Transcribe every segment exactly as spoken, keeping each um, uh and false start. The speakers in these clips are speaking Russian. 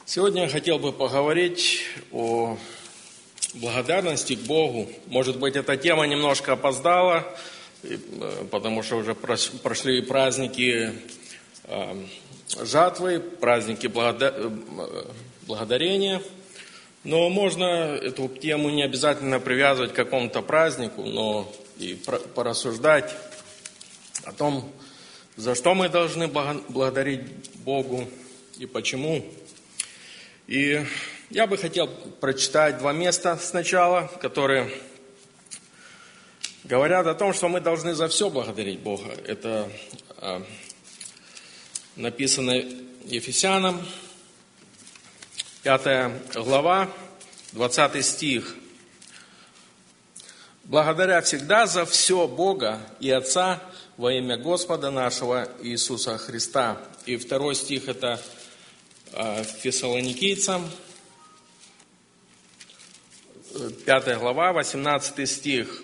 Сегодня я хотел бы поговорить о благодарности к Богу. Может быть, эта тема немножко опоздала, потому что уже прошли праздники жатвы, праздники благодарения. Но можно эту тему не обязательно привязывать к какому-то празднику, но и порассуждать о том, за что мы должны благодарить Богу и почему. И я бы хотел прочитать два места сначала, которые говорят о том, что мы должны за все благодарить Бога. Это э, написано Ефесянам, пятая глава, двадцатый стих. «Благодаря всегда за все Бога и Отца во имя Господа нашего Иисуса Христа». И второй стих – это Фессалоникийцам, пятая глава, восемнадцатый стих.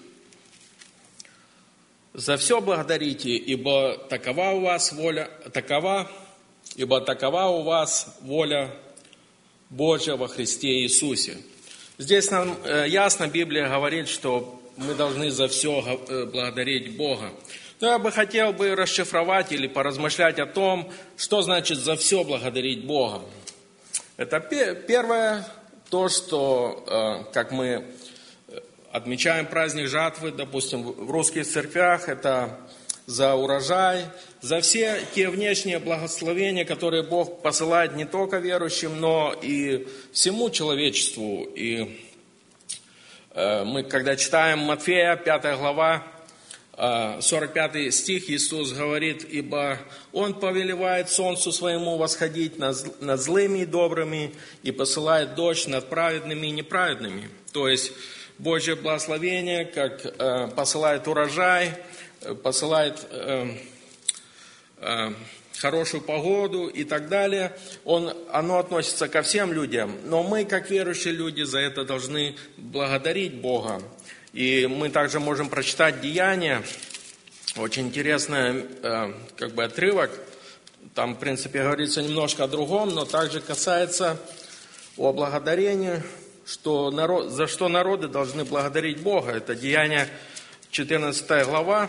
«За все благодарите, ибо такова у вас воля, такова, ибо такова у вас воля Божья во Христе Иисусе». Здесь нам ясно Библия говорит, что мы должны за все благодарить Бога. Но я бы хотел бы расшифровать или поразмышлять о том, что значит за все благодарить Бога. Это первое, то, что, как мы отмечаем праздник жатвы, допустим, в русских церквях, это за урожай, за все те внешние благословения, которые Бог посылает не только верующим, но и всему человечеству. И мы, когда читаем Матфея, пятая глава, сорок пятый стих, Иисус говорит: «Ибо Он повелевает солнцу своему восходить над, над злыми и добрыми, и посылает дождь над праведными и неправедными». То есть Божье благословение, как э, посылает урожай, посылает э, э, хорошую погоду и так далее, он, оно относится ко всем людям. Но мы, как верующие люди, за это должны благодарить Бога. И мы также можем прочитать Деяния, очень интересный э, как бы отрывок. Там, в принципе, говорится немножко о другом, но также касается о благодарении, что народ, за что народы должны благодарить Бога. Это Деяния, четырнадцатая глава,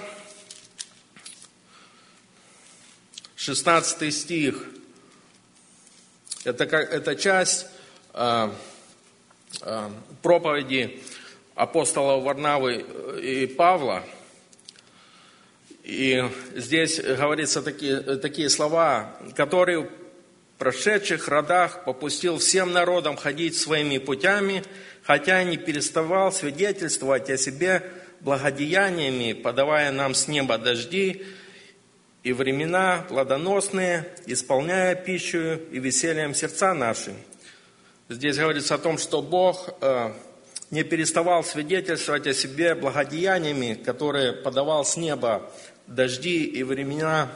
шестнадцатый стих. Это, это часть э, э, проповеди апостолов Варнавы и Павла. И здесь говорится такие, такие слова: «Который в прошедших родах попустил всем народам ходить своими путями, хотя не переставал свидетельствовать о себе благодеяниями, подавая нам с неба дожди и времена плодоносные, исполняя пищу и весельем сердца наши». Здесь говорится о том, что Бог э, не переставал свидетельствовать о себе благодеяниями, которые подавал с неба дожди и времена,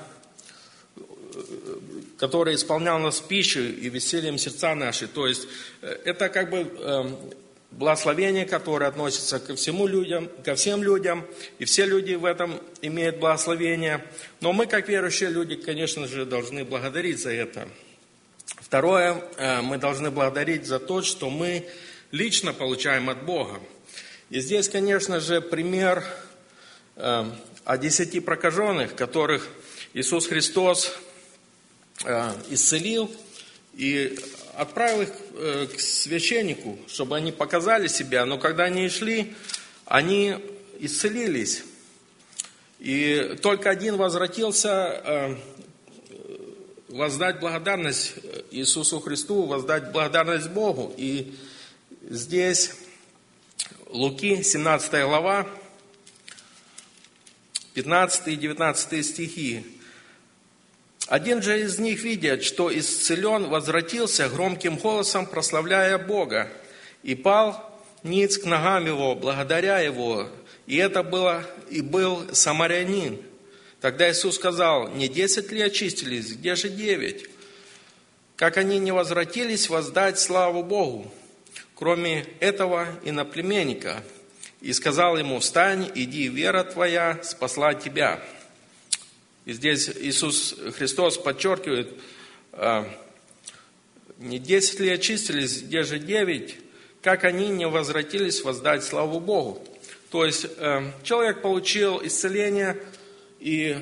которые исполнял нас пищей и весельем сердца наши. То есть это как бы э, благословение, которое относится ко всему людям, ко всем людям, и все люди в этом имеют благословение. Но мы, как верующие люди, конечно же, должны благодарить за это. Второе, э, мы должны благодарить за то, что мы лично получаем от Бога. И здесь, конечно же, пример э, о десяти прокаженных, которых Иисус Христос э, исцелил и отправил их э, к священнику, чтобы они показали себя. Но когда они шли, они исцелились. И только один возвратился э, воздать благодарность Иисусу Христу, воздать благодарность Богу. И здесь Луки, семнадцатая глава, пятнадцатый и девятнадцатый стихи. «Один же из них, видя, что исцелен, возвратился громким голосом, прославляя Бога, и пал ниц к ногам его, благодаря его. И это было, и был самарянин. Тогда Иисус сказал: не десять ли очистились, где же девять? Как они не возвратились воздать славу Богу? Кроме этого иноплеменника. И сказал ему: встань, иди, вера твоя спасла тебя». И здесь Иисус Христос подчеркивает не десять ли очистились, где же девять? Как они не возвратились воздать славу Богу? То есть э, человек получил исцеление, и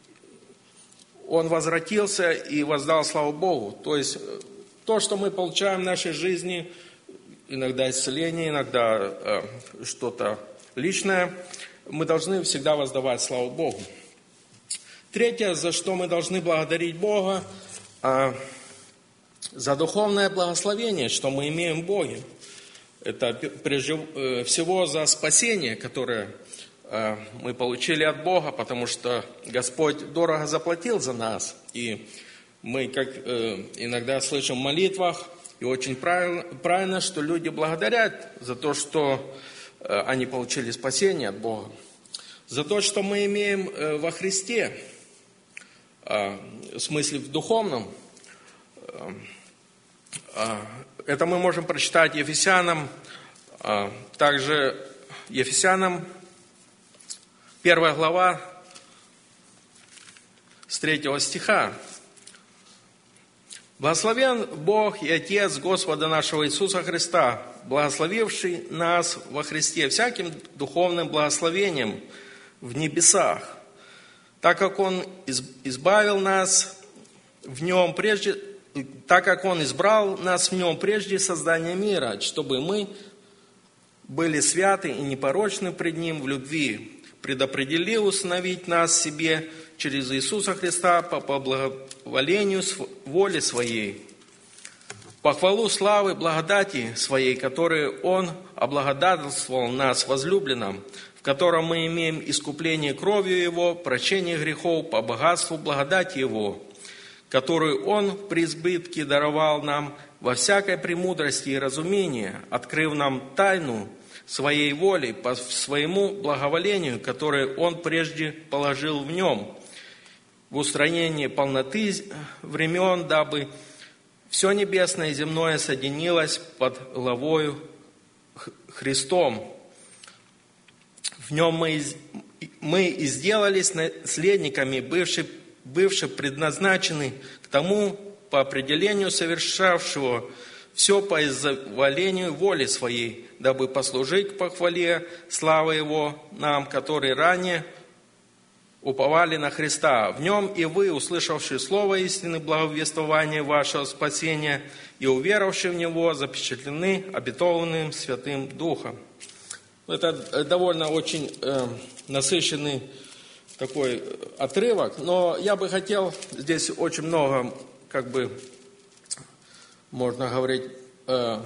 он возвратился и воздал славу Богу. То есть то, что мы получаем в нашей жизни, иногда исцеление, иногда э, что-то личное, мы должны всегда воздавать славу Богу. Третье, за что мы должны благодарить Бога, э, за духовное благословение, что мы имеем в Боге. Это прежде всего за спасение, которое э, мы получили от Бога, потому что Господь дорого заплатил за нас. И мы, как э, иногда слышим в молитвах, и очень правильно, правильно, что люди благодарят за то, что э, они получили спасение от Бога. За то, что мы имеем э, во Христе, э, в смысле в духовном. Э, э, это мы можем прочитать Ефесянам, э, также Ефесянам, первая глава, с третьего стиха. «Благословен Бог и Отец Господа нашего Иисуса Христа, благословивший нас во Христе всяким духовным благословением в небесах, так как Он избавил нас в Нем прежде, так как Он избрал нас в Нем прежде создания мира, чтобы мы были святы и непорочны пред Ним в любви, предопределил усыновить нас себе через Иисуса Христа по благоволению воли Своей, по хвалу славы благодати Своей, которой Он облагодательствовал нас возлюбленным, в котором мы имеем искупление кровью Его, прощение грехов по богатству благодати Его, которую Он в преизбытке даровал нам во всякой премудрости и разумении, открыв нам тайну Своей воли по Своему благоволению, которое Он прежде положил в Нем, в устранении полноты времен, дабы все небесное и земное соединилось под главою Христом. В Нем мы, мы и сделались наследниками, бывшие, бывшие предназначены к тому, по определению совершавшего все по изволению воли Своей, дабы послужить к похвале славы Его нам, которые ранее уповали на Христа. В Нем и вы, услышавшие слово истины, благовествования вашего спасения, и уверовавшие в Него, запечатлены обетованным Святым Духом». Это довольно очень э, насыщенный такой отрывок, но я бы хотел, здесь очень много, как бы, можно говорить, э,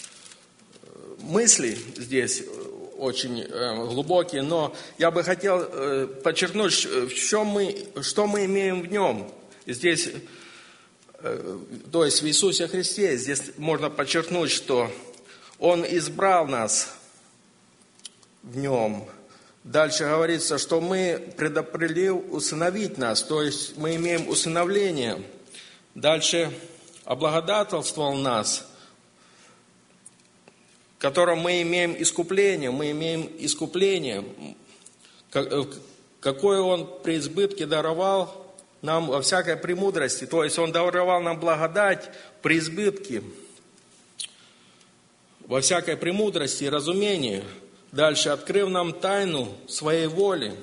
мыслей здесь, очень глубокие, но я бы хотел подчеркнуть, в чем мы, что мы имеем в Нем. Здесь, то есть в Иисусе Христе, здесь можно подчеркнуть, что Он избрал нас в Нем. Дальше говорится, что мы предопределил усыновить нас, то есть мы имеем усыновление. Дальше облагодательствовал нас, в котором мы имеем искупление, мы имеем искупление, какое Он при избытке даровал нам во всякой премудрости. То есть Он даровал нам благодать при избытке, во всякой премудрости и разумении. Дальше, открыв нам тайну Своей воли.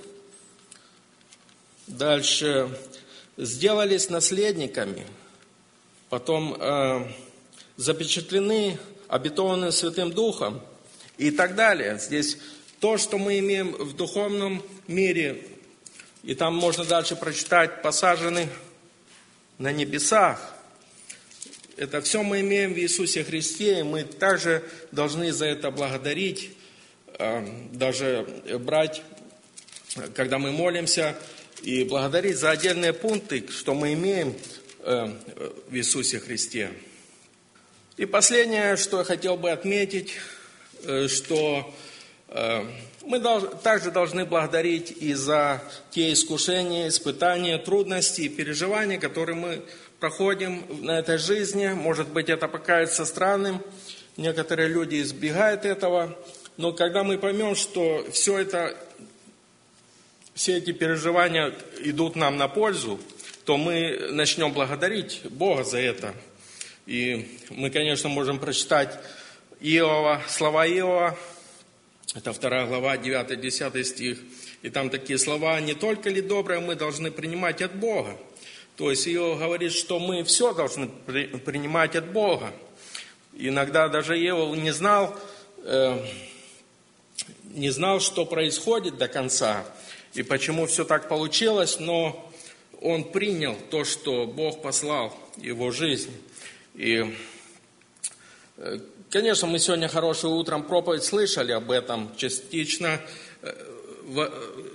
Дальше, сделались наследниками. Потом, э, запечатлены обетованным Святым Духом и так далее. Здесь то, что мы имеем в духовном мире, и там можно дальше прочитать, посажены на небесах. Это все мы имеем в Иисусе Христе, и мы также должны за это благодарить, даже брать, когда мы молимся, и благодарить за отдельные пункты, что мы имеем в Иисусе Христе. И последнее, что я хотел бы отметить, что мы также должны благодарить и за те искушения, испытания, трудности и переживания, которые мы проходим на этой жизни. Может быть, это покажется странным, некоторые люди избегают этого, но когда мы поймем, что все это, все эти переживания идут нам на пользу, то мы начнем благодарить Бога за это. И мы, конечно, можем прочитать Иова, слова Иова, это вторая глава, девятый-десятый стих. И там такие слова: «Не только ли доброе мы должны принимать от Бога?» То есть Иов говорит, что мы все должны при, принимать от Бога. Иногда даже Иов не знал, э, не знал, что происходит до конца и почему все так получилось, но он принял то, что Бог послал в его жизнь. И, э, конечно, мы сегодня хорошую утром проповедь слышали об этом частично. В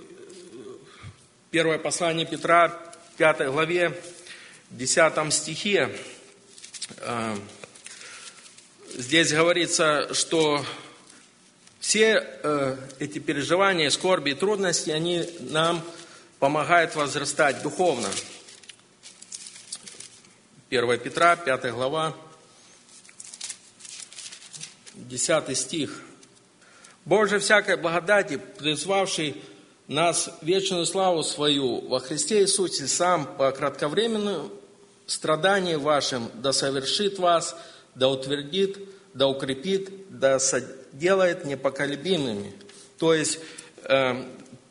первое послание Петра, пятой главе, десятом стихе, здесь говорится, что все эти переживания, скорби и трудности, они нам помогают возрастать духовно. первое Петра, пятая глава, десятый стих. «Бог же всякой благодати, призвавший нас в вечную славу свою во Христе Иисусе, сам по кратковременному страданию вашим да совершит вас, да утвердит, да укрепит, да соделает непоколебимыми». То есть, э,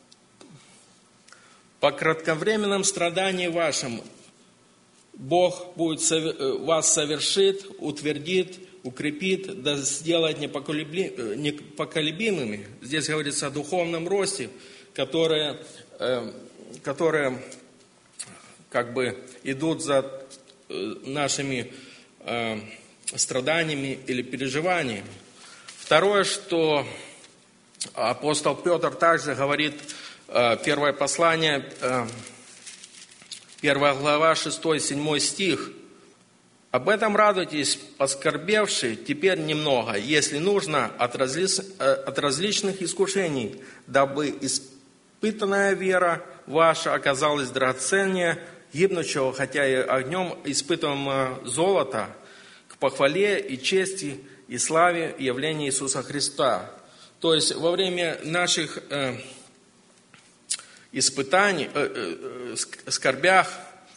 по кратковременном страдании вашим Бог будет, вас совершит, утвердит, укрепит, да сделает непоколебимыми. Здесь говорится о духовном росте, которые, э, которые как бы идут за нашими э, страданиями или переживаниями. Второе, что апостол Петр также говорит, э, первое послание, э, первая глава, шестой-седьмой стих. «Об этом радуйтесь, поскорбевшие теперь немного, если нужно, от, разли... от различных искушений, дабы испытанная вера ваша оказалась драгоценнее гибнущего, хотя и огнем испытываемого золота, к похвале и чести и славе явления Иисуса Христа». То есть во время наших э, испытаний, э, э, скорбях,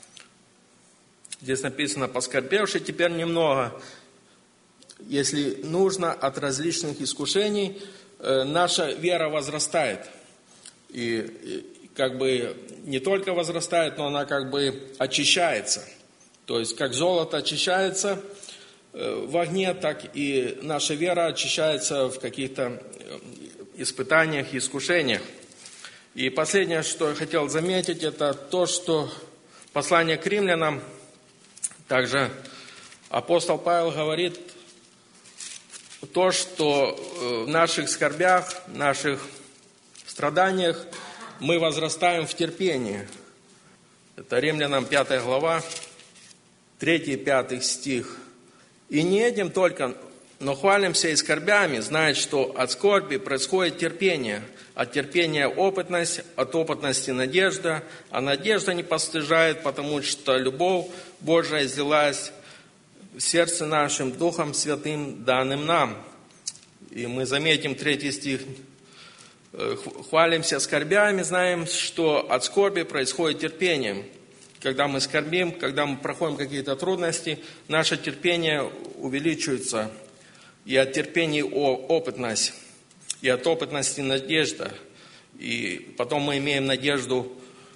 здесь написано «поскорбевший теперь немного». Если нужно, от различных искушений э, наша вера возрастает. И, и как бы не только возрастает, но она как бы очищается. То есть как золото очищается э, в огне, так и наша вера очищается в каких-то испытаниях и искушениях. И последнее, что я хотел заметить, это то, что послание к римлянам, также апостол Павел говорит то, что в наших скорбях, в наших страданиях мы возрастаем в терпении. Это Римлянам пятая глава, третий и пятый стих. «И не этим только, но хвалимся и скорбями, зная, что от скорби происходит терпение, от терпения опытность, от опытности надежда, а надежда не постыжает, потому что любовь Божия излилась в сердце нашим Духом Святым, данным нам». И мы заметим третий стих. «Хвалимся скорбями, знаем, что от скорби происходит терпение». Когда мы скорбим, когда мы проходим какие-то трудности, наше терпение увеличивается. И от терпения опытность, и от опытности надежда. И потом мы имеем надежду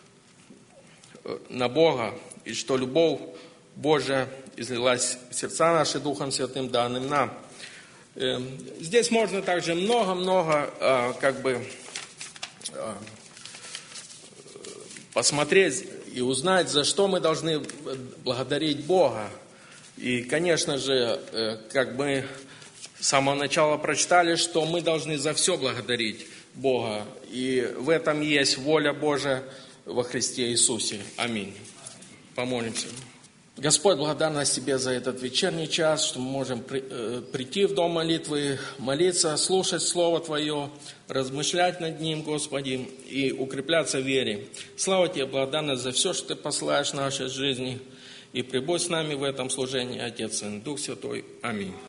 на Бога, и что любовь Божия излилась в сердца наши Духом Святым, данным нам. Здесь можно также много-много как бы посмотреть и узнать, за что мы должны благодарить Бога. И, конечно же, как мы с самого начала прочитали, что мы должны за все благодарить Бога. И в этом есть воля Божия во Христе Иисусе. Аминь. Помолимся. Господь, благодарность Тебе за этот вечерний час, что мы можем прийти в дом молитвы, молиться, слушать Слово Твое, размышлять над ним, Господи, и укрепляться в вере. Слава Тебе, благодарность за все, что Ты посылаешь в нашей жизни. И пребудь с нами в этом служении, Отец и Дух Святой. Аминь.